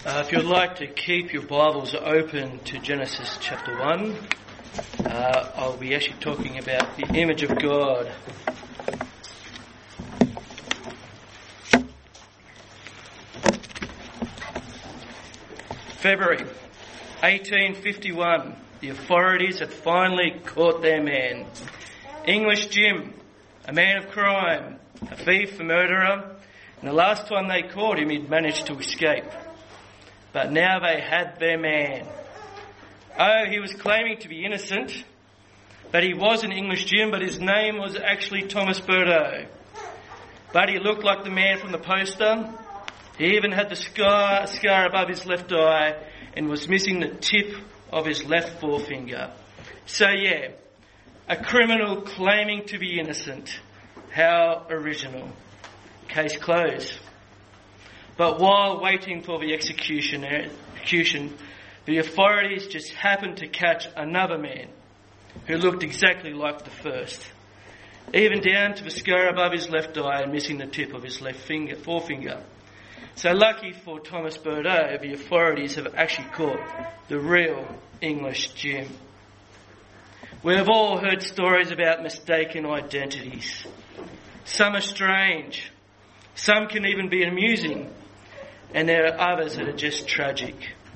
If you'd like to keep your Bibles open to Genesis chapter 1, I'll be actually talking about the image of God. February 1851, the authorities had finally caught their man. English Jim, a man of crime, a thief, a murderer, and the last time they caught him he'd managed to escape. But now they had their man. Oh, he was claiming to be innocent, but he was an English Jim, but his name was actually Thomas Berto. But he looked like the man from the poster. He even had the scar above his left eye and was missing the tip of his left forefinger. So yeah, a criminal claiming to be innocent. How original. Case closed. But while waiting for the execution, the authorities just happened to catch another man who looked exactly like the first, even down to the scar above his left eye and missing the tip of his left forefinger. So lucky for Thomas Berto, the authorities have actually caught the real English Jim. We have all heard stories about mistaken identities. Some are strange. Some can even be amusing. And there are others that are just tragic.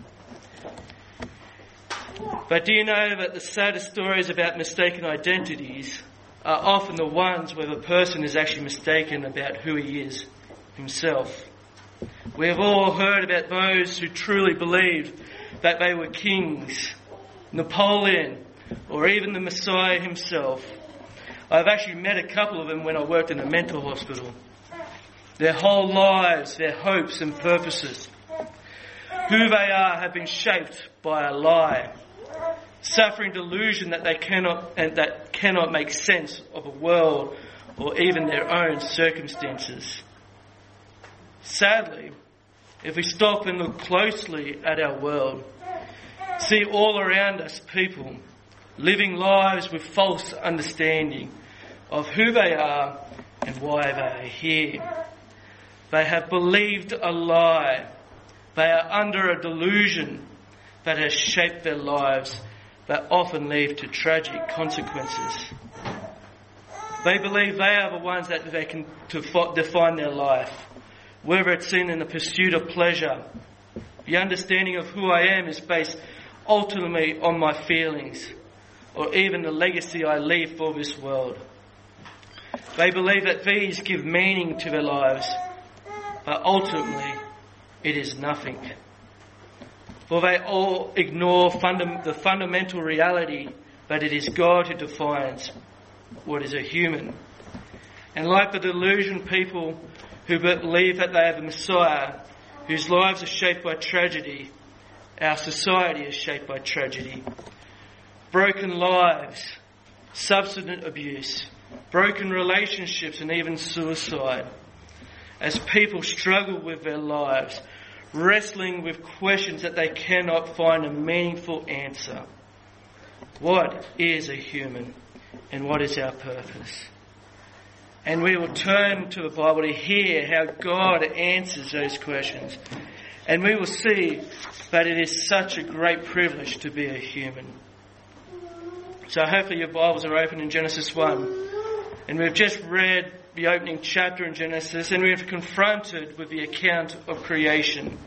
But do you know that the saddest stories about mistaken identities are often the ones where the person is actually mistaken about who he is himself? We have all heard about those who truly believed that they were kings, Napoleon, or even the Messiah himself. I've actually met a couple of them when I worked in a mental hospital. Their whole lives, their hopes and purposes, who they are, have been shaped by a lie, suffering delusion that cannot make sense of a world or even their own circumstances. Sadly, if we stop and look closely at our world, see all around us people living lives with false understanding of who they are and why they are here. They have believed a lie. They are under a delusion that has shaped their lives that often lead to tragic consequences. They believe they are the ones that they can define their life, whether it's in the pursuit of pleasure. The understanding of who I am is based ultimately on my feelings, or even the legacy I leave for this world. They believe that these give meaning to their lives, but ultimately it is nothing. For they all ignore the fundamental reality that it is God who defines what is a human. And like the delusion people who believe that they are the Messiah, whose lives are shaped by tragedy, our society is shaped by tragedy. Broken lives, substance abuse, broken relationships and even suicide. As people struggle with their lives, wrestling with questions that they cannot find a meaningful answer. What is a human and what is our purpose? And we will turn to the Bible to hear how God answers those questions. And we will see that it is such a great privilege to be a human. So hopefully your Bibles are open in Genesis 1. And we've just read the opening chapter in Genesis, and we're confronted with the account of creation.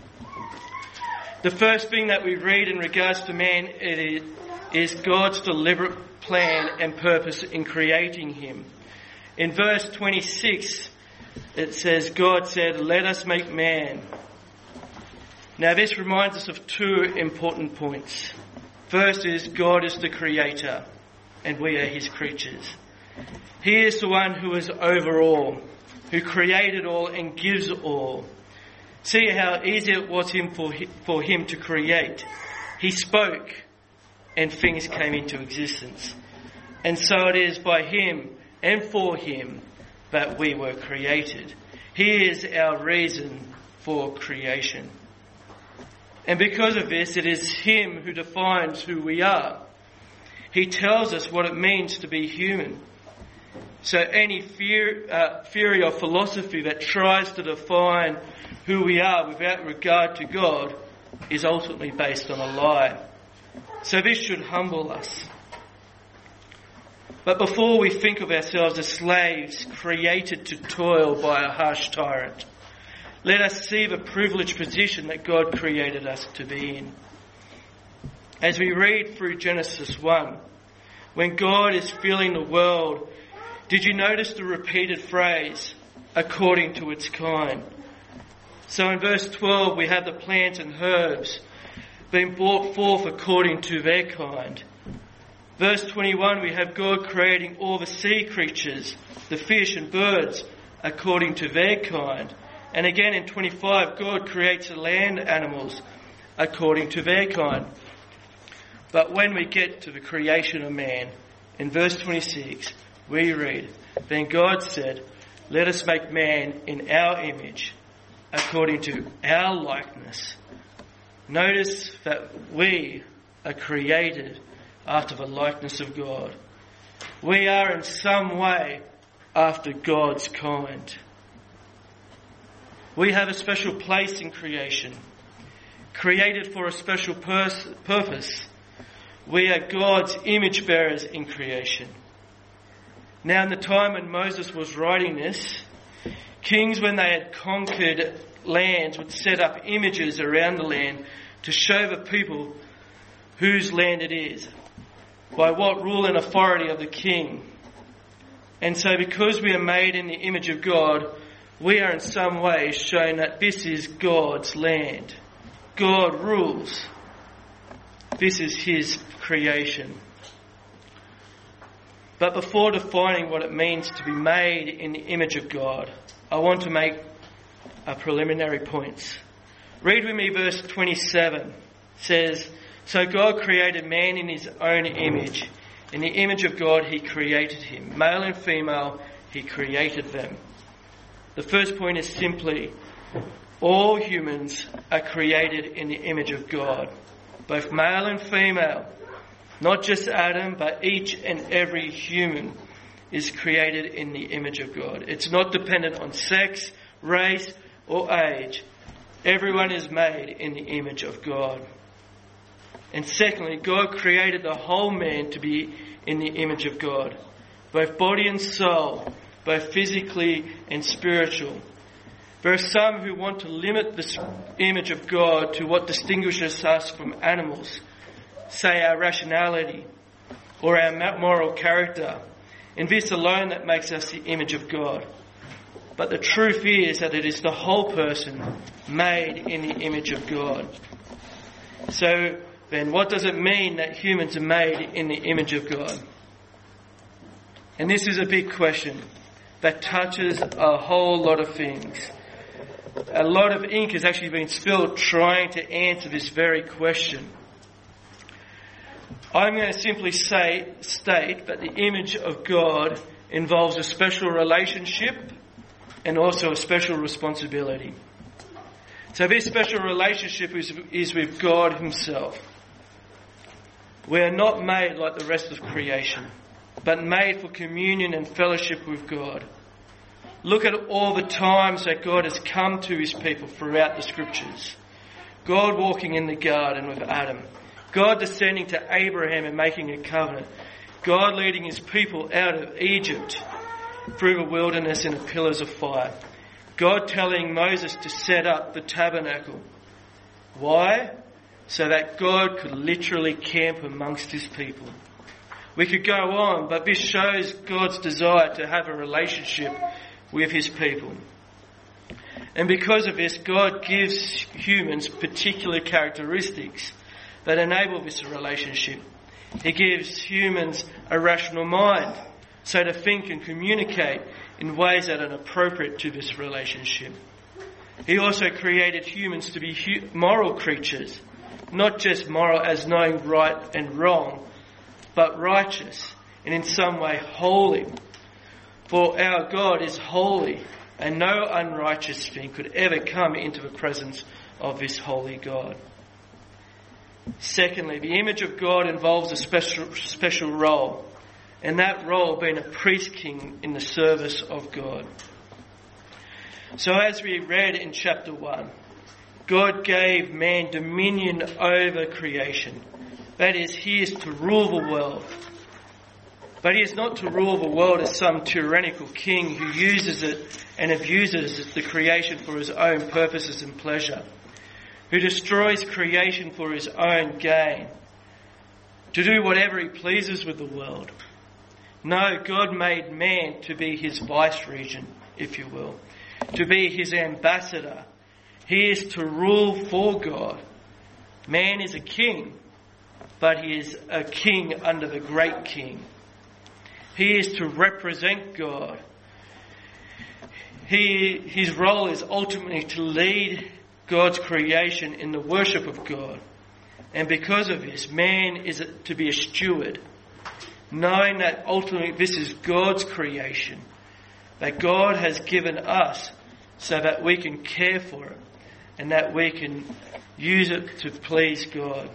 The first thing that we read in regards to man is God's deliberate plan and purpose in creating him. In verse 26, it says, God said, "Let us make man." Now this reminds us of two important points. First is God is the creator, and we are his creatures. He is the one who is over all, who created all and gives all. See how easy it was for him to create. He spoke and things came into existence. And so it is by him and for him that we were created. He is our reason for creation. And because of this, it is him who defines who we are. He tells us what it means to be human. So any theory or philosophy that tries to define who we are without regard to God is ultimately based on a lie. So this should humble us. But before we think of ourselves as slaves created to toil by a harsh tyrant, let us see the privileged position that God created us to be in. As we read through Genesis 1, when God is filling the world, did you notice the repeated phrase, according to its kind? So in verse 12 we have the plants and herbs being brought forth according to their kind. Verse 21 we have God creating all the sea creatures, the fish and birds, according to their kind. And again in 25 God creates the land animals according to their kind. But when we get to the creation of man, in verse 26 we read, then God said, let us make man in our image, according to our likeness. Notice that we are created after the likeness of God. We are in some way after God's kind. We have a special place in creation, created for a special purpose. We are God's image bearers in creation. Now in the time when Moses was writing this, kings, when they had conquered lands, would set up images around the land to show the people whose land it is, by what rule and authority of the king. And so because we are made in the image of God, we are in some way shown that this is God's land. God rules. This is his creation. But before defining what it means to be made in the image of God, I want to make a preliminary points. Read with me verse 27. It says, so God created man in his own image. In the image of God he created him. Male and female he created them. The first point is simply, all humans are created in the image of God. Both male and female. Not just Adam, but each and every human is created in the image of God. It's not dependent on sex, race, or age. Everyone is made in the image of God. And secondly, God created the whole man to be in the image of God, both body and soul, both physically and spiritual. There are some who want to limit this image of God to what distinguishes us from animals, say our rationality or our moral character, and this alone that makes us the image of God. But the truth is that it is the whole person made in the image of God. So then what does it mean that humans are made in the image of God? And this is a big question that touches a whole lot of things. A lot of ink has actually been spilled trying to answer this very question. I'm going to simply state that the image of God involves a special relationship and also a special responsibility. So this special relationship is with God himself. We are not made like the rest of creation, but made for communion and fellowship with God. Look at all the times that God has come to his people throughout the scriptures. God walking in the garden with Adam. God descending to Abraham and making a covenant. God leading his people out of Egypt through the wilderness in the pillars of fire. God telling Moses to set up the tabernacle. Why? So that God could literally camp amongst his people. We could go on, but this shows God's desire to have a relationship with his people. And because of this, God gives humans particular characteristics that enable this relationship. He gives humans a rational mind, so to think and communicate in ways that are appropriate to this relationship. He also created humans to be moral creatures, not just moral as knowing right and wrong, but righteous and in some way holy. For our God is holy, and no unrighteous thing could ever come into the presence of this holy God. Secondly, the image of God involves a special role, and that role being a priest king in the service of God. So as we read in chapter 1, God gave man dominion over creation. That is, he is to rule the world. But he is not to rule the world as some tyrannical king who uses it and abuses the creation for his own purposes and pleasure, who destroys creation for his own gain, to do whatever he pleases with the world. No, God made man to be his vice-regent, if you will, to be his ambassador. He is to rule for God. Man is a king, but he is a king under the great king. He is to represent God. His role is ultimately to lead God's creation in the worship of God. And because of this, man is to be a steward, knowing that ultimately this is God's creation, that God has given us so that we can care for it and that we can use it to please God.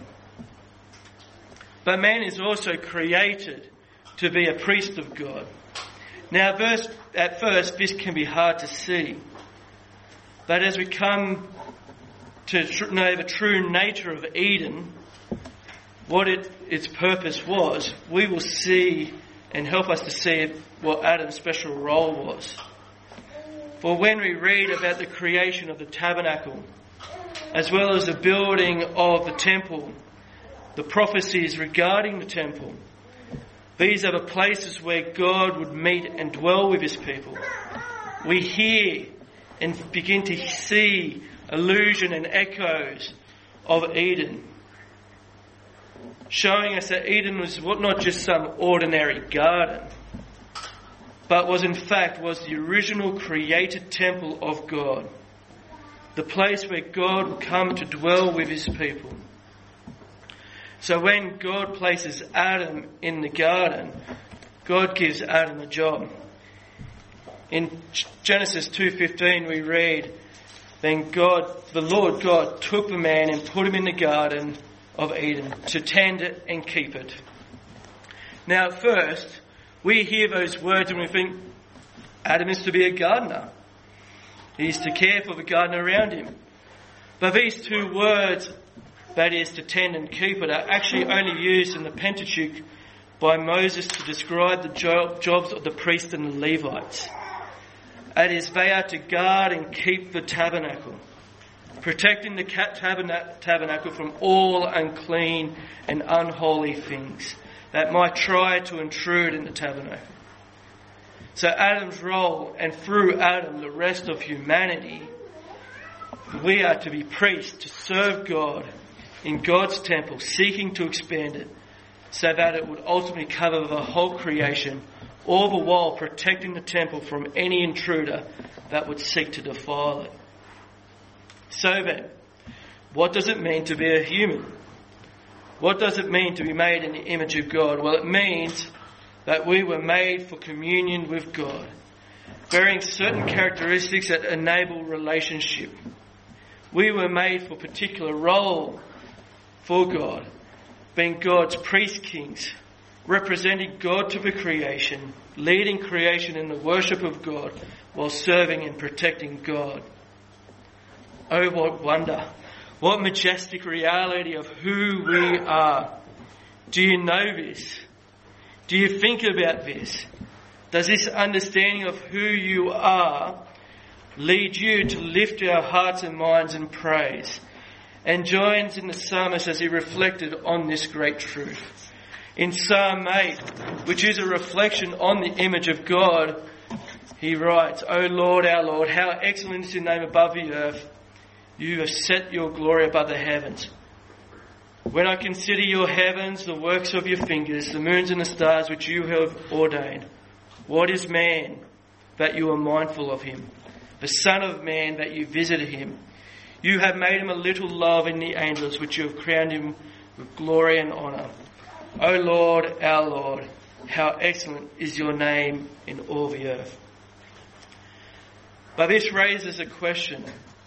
But man is also created to be a priest of God. Now, at first, this can be hard to see. But as we come to know the true nature of Eden, what its purpose was, we will see and help us to see what Adam's special role was. For when we read about the creation of the tabernacle, as well as the building of the temple, the prophecies regarding the temple, these are the places where God would meet and dwell with his people. We hear and begin to see allusion and echoes of Eden, showing us that Eden was not just some ordinary garden, but was the original created temple of God, the place where God would come to dwell with his people. So when God places Adam in the garden, God gives Adam a job. In Genesis 2:15 we read, then the Lord God took the man and put him in the garden of Eden to tend it and keep it. Now at first, we hear those words and we think, Adam is to be a gardener. He is to care for the garden around him. But these two words, that is, to tend and keep it, are actually only used in the Pentateuch by Moses to describe the jobs of the priests and the Levites. That is, they are to guard and keep the tabernacle, protecting the tabernacle from all unclean and unholy things that might try to intrude in the tabernacle. So Adam's role, and through Adam the rest of humanity, we are to be priests, to serve God in God's temple, seeking to expand it so that it would ultimately cover the whole creation, all the while protecting the temple from any intruder that would seek to defile it. So then, what does it mean to be a human? What does it mean to be made in the image of God? Well, it means that we were made for communion with God, bearing certain characteristics that enable relationship. We were made for a particular role for God, being God's priest kings, representing God to the creation, leading creation in the worship of God while serving and protecting God. Oh, what wonder, what majestic reality of who we are. Do you know this? Do you think about this? Does this understanding of who you are lead you to lift our hearts and minds in praise? And joins in the psalmist as he reflected on this great truth. In Psalm 8, which is a reflection on the image of God, he writes, O Lord, our Lord, how excellent is your name above the earth. You have set your glory above the heavens. When I consider your heavens, the works of your fingers, the moons and the stars which you have ordained, what is man that you are mindful of him? The Son of Man that you visited him. You have made him a little lower in the angels, which you have crowned him with glory and honour. O Lord, our Lord, how excellent is your name in all the earth. But this raises a question.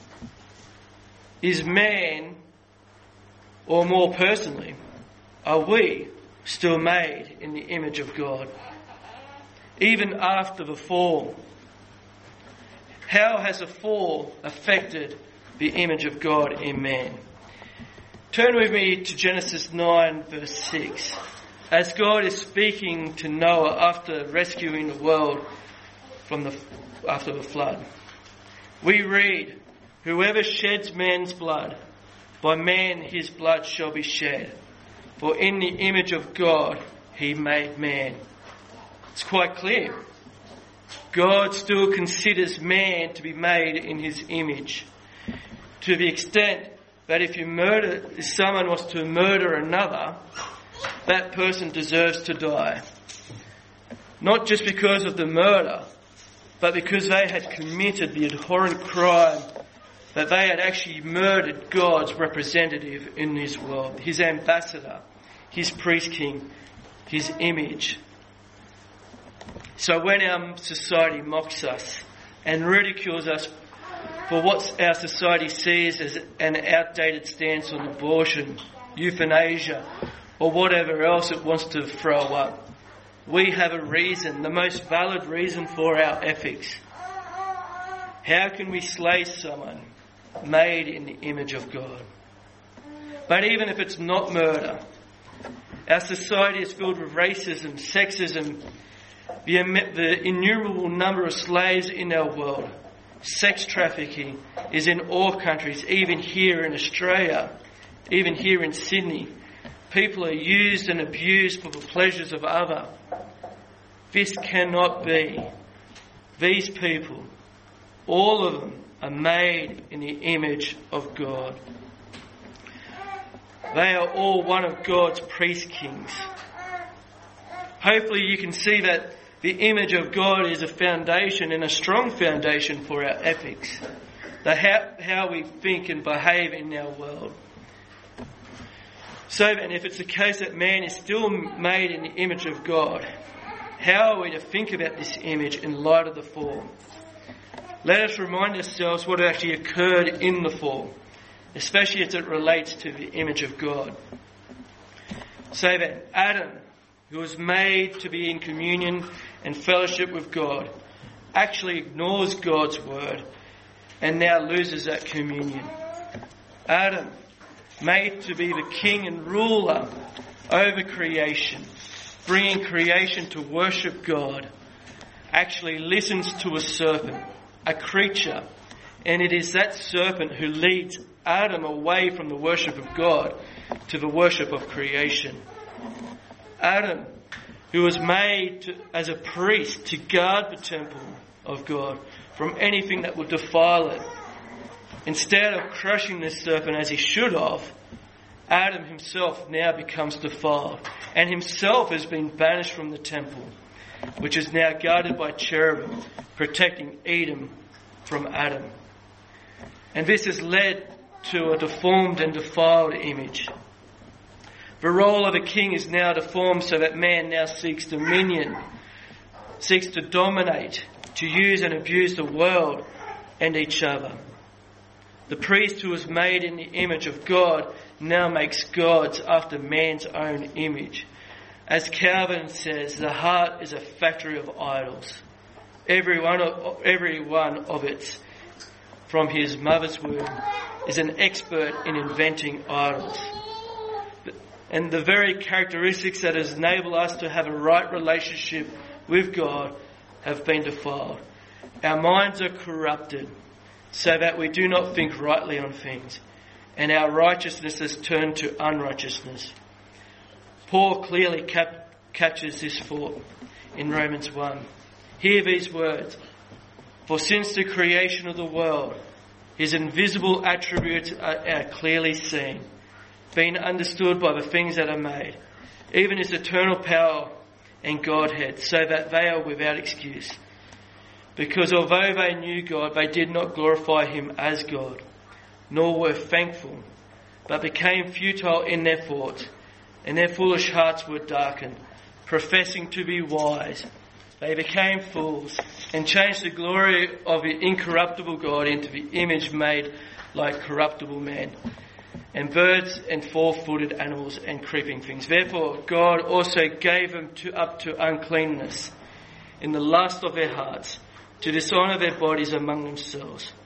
Is man, or more personally, are we still made in the image of God? Even after the fall. How has the fall affected the image of God in man. Turn with me to Genesis 9 verse 6. As God is speaking to Noah after rescuing the world after the flood, we read, "Whoever sheds man's blood, by man his blood shall be shed. For in the image of God he made man." It's quite clear. God still considers man to be made in his image, to the extent that if someone was to murder another, that person deserves to die. Not just because of the murder, but because they had committed the abhorrent crime that they had actually murdered God's representative in this world, his ambassador, his priest king, his image. So when our society mocks us and ridicules us for what our society sees as an outdated stance on abortion, euthanasia, or whatever else it wants to throw up, we have a reason, the most valid reason for our ethics. How can we slay someone made in the image of God? But even if it's not murder, our society is filled with racism, sexism, the innumerable number of slaves in our world. Sex trafficking is in all countries, even here in Australia, even here in Sydney. People are used and abused for the pleasures of others. This cannot be. These people, all of them, are made in the image of God. They are all one of God's priest kings. Hopefully you can see that the image of God is a foundation and a strong foundation for our ethics, how we think and behave in our world. So then, if it's the case that man is still made in the image of God, how are we to think about this image in light of the fall? Let us remind ourselves what actually occurred in the fall, especially as it relates to the image of God. So then, Adam, who was made to be in communion and fellowship with God, actually ignores God's word and now loses that communion. Adam, made to be the king and ruler over creation, bringing creation to worship God, actually listens to a serpent, a creature, and it is that serpent who leads Adam away from the worship of God to the worship of creation. Adam, who was made as a priest to guard the temple of God from anything that would defile it. Instead of crushing this serpent as he should have, Adam himself now becomes defiled and himself has been banished from the temple, which is now guarded by cherubim, protecting Eden from Adam. And this has led to a deformed and defiled image. The role of a king is now deformed so that man now seeks dominion, seeks to dominate, to use and abuse the world and each other. The priest who was made in the image of God now makes gods after man's own image. As Calvin says, the heart is a factory of idols. Every one of it, from his mother's womb, is an expert in inventing idols. And the very characteristics that enable us to have a right relationship with God have been defiled. Our minds are corrupted so that we do not think rightly on things, and our righteousness has turned to unrighteousness. Paul clearly captures this thought in Romans 1. Hear these words: "For since the creation of the world, his invisible attributes are clearly seen, being understood by the things that are made, even his eternal power and Godhead, so that they are without excuse. Because although they knew God, they did not glorify him as God, nor were thankful, but became futile in their thoughts, and their foolish hearts were darkened. Professing to be wise, they became fools, and changed the glory of the incorruptible God into the image made like corruptible man, and birds and four-footed animals and creeping things. Therefore God also gave them up to uncleanness in the lust of their hearts, to dishonour their bodies among themselves,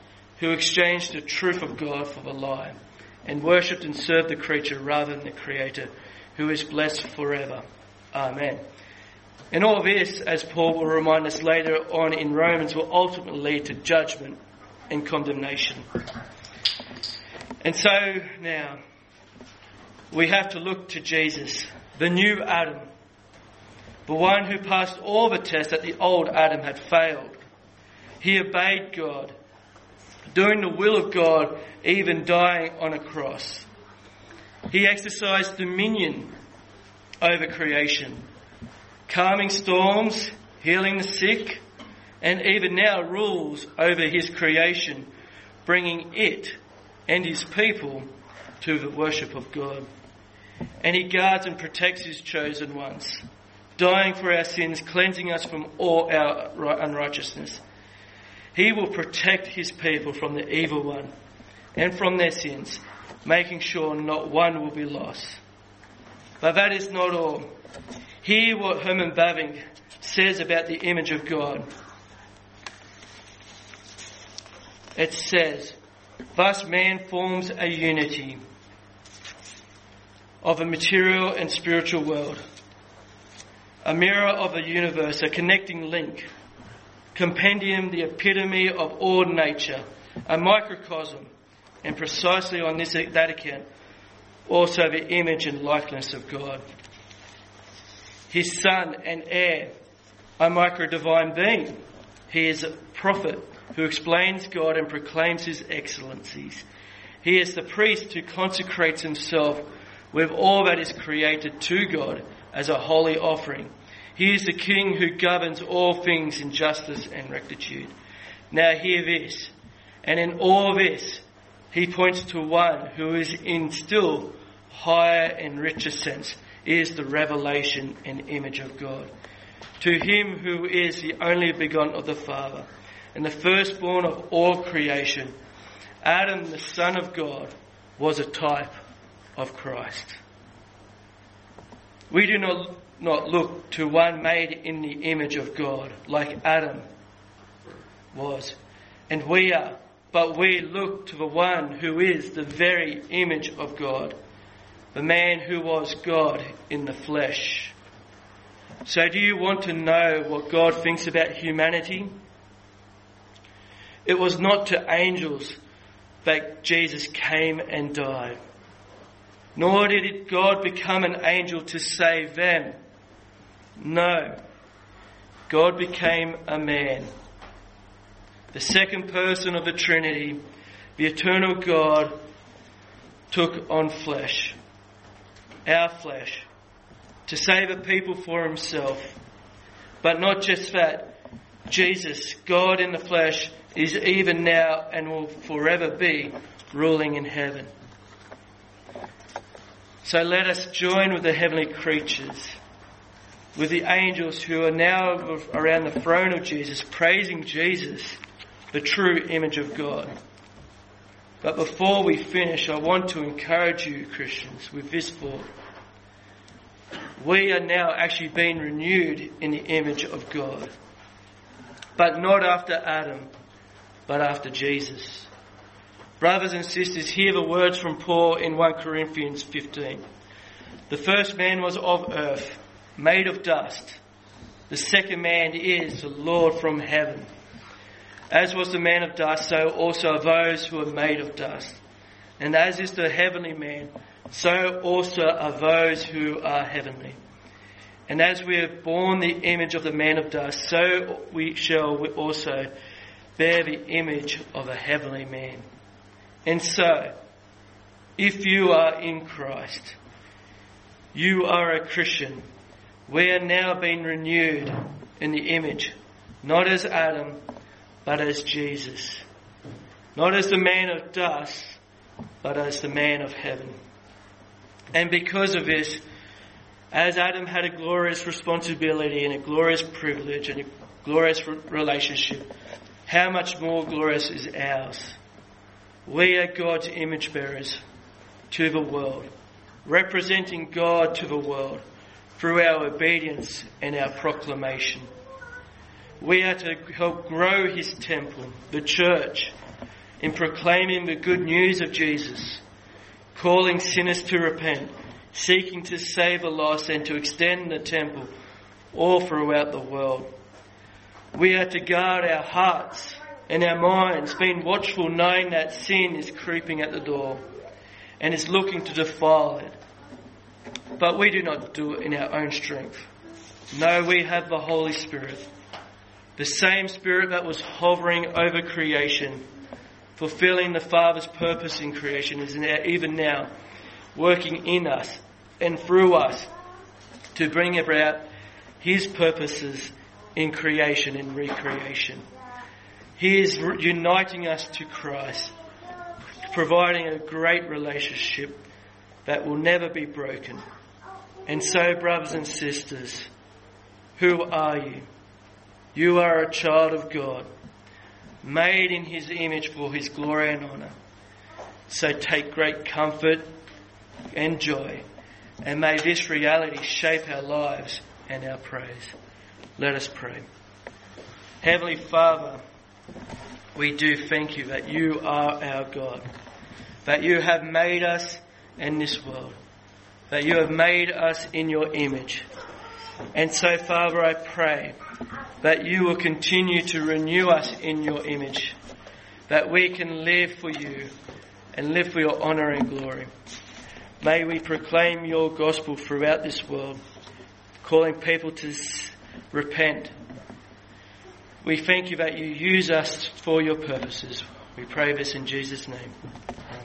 who exchanged the truth of God for the lie, and worshipped and served the creature rather than the Creator, who is blessed forever. Amen. And all this, as Paul will remind us later on in Romans, will ultimately lead to judgment and condemnation. And so now, we have to look to Jesus, the new Adam, the one who passed all the tests that the old Adam had failed. He obeyed God, doing the will of God, even dying on a cross. He exercised dominion over creation, calming storms, healing the sick, and even now rules over his creation, bringing it and his people to the worship of God. And he guards and protects his chosen ones, dying for our sins, cleansing us from all our unrighteousness. He will protect his people from the evil one and from their sins, making sure not one will be lost. But that is not all. Hear what Herman Bavinck says about the image of God. It says, "Thus man forms a unity of a material and spiritual world, a mirror of the universe, a connecting link, compendium, the epitome of all nature, a microcosm, and precisely on that account, also the image and likeness of God. His son and heir, a micro-divine being. He is a prophet who explains God and proclaims his excellencies. He is the priest who consecrates himself with all that is created to God as a holy offering. He is the king who governs all things in justice and rectitude. Now hear this, and in all this he points to one who is in still higher and richer sense, is the revelation and image of God. To him who is the only begotten of the Father, and the firstborn of all creation, Adam, the Son of God, was a type of Christ." We do not look to one made in the image of God, like Adam was, and we are, but we look to the one who is the very image of God, the man who was God in the flesh. So do you want to know what God thinks about humanity? It was not to angels that Jesus came and died, nor did God become an angel to save them. No, God became a man. The second person of the Trinity, the eternal God, took on flesh, our flesh, to save a people for himself. But not just that, Jesus, God in the flesh, is even now and will forever be ruling in heaven. So let us join with the heavenly creatures, with the angels who are now around the throne of Jesus, praising Jesus, the true image of God. But before we finish, I want to encourage you, Christians, with this thought. We are now actually being renewed in the image of God. But not after Adam, but after Jesus. Brothers and sisters, hear the words from Paul in 1 Corinthians 15. The first man was of earth, made of dust. The second man is the Lord from heaven. As was the man of dust, so also are those who are made of dust. And as is the heavenly man, so also are those who are heavenly. And as we have borne the image of the man of dust, so we shall also bear the image of a heavenly man. And so, if you are in Christ, you are a Christian. We are now being renewed in the image, not as Adam, but as Jesus. Not as the man of dust, but as the man of heaven. And because of this, as Adam had a glorious responsibility and a glorious privilege and a glorious relationship, how much more glorious is ours? We are God's image bearers to the world, representing God to the world through our obedience and our proclamation. We are to help grow his temple, the church, in proclaiming the good news of Jesus, calling sinners to repent, seeking to save the lost and to extend the temple all throughout the world. We are to guard our hearts and our minds, being watchful, knowing that sin is creeping at the door and is looking to defile it. But we do not do it in our own strength. No, we have the Holy Spirit, the same Spirit that was hovering over creation, fulfilling the Father's purpose in creation, is even now working in us and through us to bring about His purposes in creation and recreation. He is uniting us to Christ, providing a great relationship that will never be broken. And so, brothers and sisters, who are you? You are a child of God, made in His image for His glory and honour. So take great comfort and joy, and may this reality shape our lives and our praise. Let us pray. Heavenly Father, we do thank You that You are our God, that You have made us in this world, that You have made us in Your image. And so, Father, I pray that You will continue to renew us in Your image, that we can live for You and live for Your honour and glory. May we proclaim Your gospel throughout this world, calling people to repent. We thank You that You use us for Your purposes. We pray this in Jesus' name.